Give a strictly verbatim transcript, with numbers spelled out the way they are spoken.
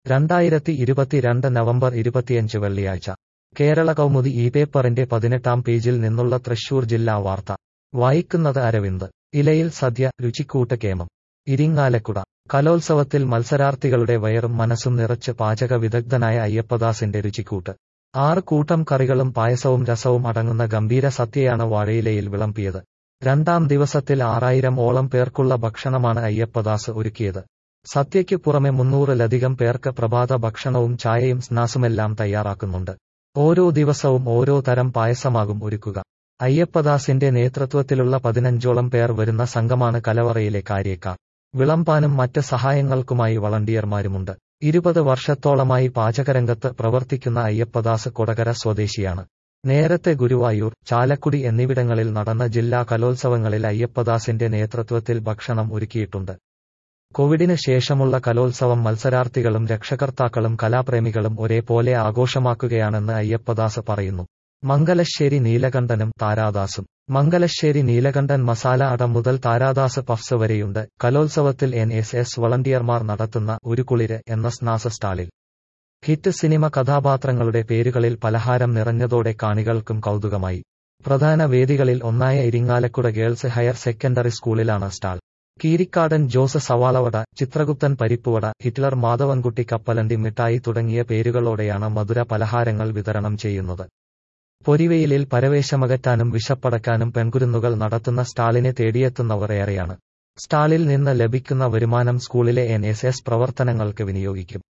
രണ്ടായിരത്തി ഇരുപത്തിരണ്ട് നവംബർ ഇരുപത്തിയഞ്ച് വെള്ളിയാഴ്ച കേരള കൗമുദി ഈ പേപ്പറിന്റെ പതിനെട്ടാം പേജിൽ നിന്നുള്ള തൃശൂർ ജില്ലാ വാർത്ത വായിക്കുന്നത് അരവിന്ദ്. ഇലയിൽ സദ്യ, രുചിക്കൂട്ട് കേമം. ഇരിങ്ങാലക്കുട കലോത്സവത്തിൽ മത്സരാർത്ഥികളുടെ വയറും മനസ്സും നിറച്ച് പാചക വിദഗ്ധനായ അയ്യപ്പദാസിന്റെ രുചിക്കൂട്ട്. ആറ് കൂട്ടം കറികളും പായസവും രസവും അടങ്ങുന്ന ഗംഭീര സദ്യയാണ് വാഴയിലയിൽ വിളമ്പിയത്. രണ്ടാം ദിവസത്തിൽ ആറായിരം ഓളം പേർക്കുള്ള ഭക്ഷണമാണ് അയ്യപ്പദാസ് ഒരുക്കിയത്. സദ്യയ്ക്ക് പുറമെ മുന്നൂറിലധികം പേർക്ക് പ്രഭാത ഭക്ഷണവും ചായയും സ്നാക്സുമെല്ലാം തയ്യാറാക്കുന്നുണ്ട്. ഓരോ ദിവസവും ഓരോ തരം പായസമാകും ഒരുക്കുക. അയ്യപ്പദാസിന്റെ നേതൃത്വത്തിലുള്ള പതിനഞ്ചോളം പേർ വരുന്ന സംഘമാണ് കലവറയിലെ കാര്യക്കാർ. വിളമ്പാനും മറ്റ് സഹായങ്ങൾക്കുമായി വളണ്ടിയർമാരുമുണ്ട്. ഇരുപത് വർഷത്തോളമായി പാചകരംഗത്ത് പ്രവർത്തിക്കുന്ന അയ്യപ്പദാസ് കൊടകര സ്വദേശിയാണ്. നേരത്തെ ഗുരുവായൂർ, ചാലക്കുടി എന്നിവിടങ്ങളിൽ നടന്ന ജില്ലാ കലോത്സവങ്ങളിൽ അയ്യപ്പദാസിന്റെ നേതൃത്വത്തിൽ ഭക്ഷണം ഒരുക്കിയിട്ടുണ്ട്. കോവിഡിന് ശേഷമുള്ള കലോത്സവം മത്സരാർത്ഥികളും രക്ഷകർത്താക്കളും കലാപ്രേമികളും ഒരേപോലെ ആഘോഷമാക്കുകയാണെന്ന് അയ്യപ്പദാസ് പറയുന്നു. മംഗലശ്ശേരി നീലകണ്ഠനും താരാദാസും. മംഗലശ്ശേരി നീലകണ്ഠൻ മസാല അട മുതൽ താരാദാസ് പഫ്സ് വരെയുണ്ട്. കലോത്സവത്തിൽ എൻ എസ് എസ് വളണ്ടിയർമാർ നടത്തുന്ന ഒരു കുളിര് എന്ന സ്നാക്സ് സ്റ്റാളിൽ ഹിറ്റ് സിനിമ കഥാപാത്രങ്ങളുടെ പേരുകളിൽ പലഹാരം നിറഞ്ഞതോടെ കാണികൾക്കും കൗതുകമായി. പ്രധാന വേദികളിൽ ഒന്നായ ഇരിങ്ങാലക്കുട ഗേൾസ് ഹയർ സെക്കൻഡറി സ്കൂളിലാണ് സ്റ്റാൾ. കീരിക്കാടൻ ജോസ് സവാളവട, ചിത്രഗുപ്തൻ പരിപ്പുവട, ഹിറ്റ്ലർ മാധവൻകുട്ടി കപ്പലണ്ടി മിഠായി തുടങ്ങിയ പേരുകളോടെയാണ് മധുര പലഹാരങ്ങൾ വിതരണം ചെയ്യുന്നത്. പൊരിവെയിലിൽ പരവേശമകറ്റാനും വിശപ്പടക്കാനും പെൺകുരുന്നുകൾ നടത്തുന്ന സ്റ്റാളിനെ തേടിയെത്തുന്നവർ ഏറെയാണ്. സ്റ്റാളിൽ നിന്ന് ലഭിക്കുന്ന വരുമാനം സ്കൂളിലെ എൻ എസ് എസ് പ്രവർത്തനങ്ങൾക്ക് വിനിയോഗിക്കും.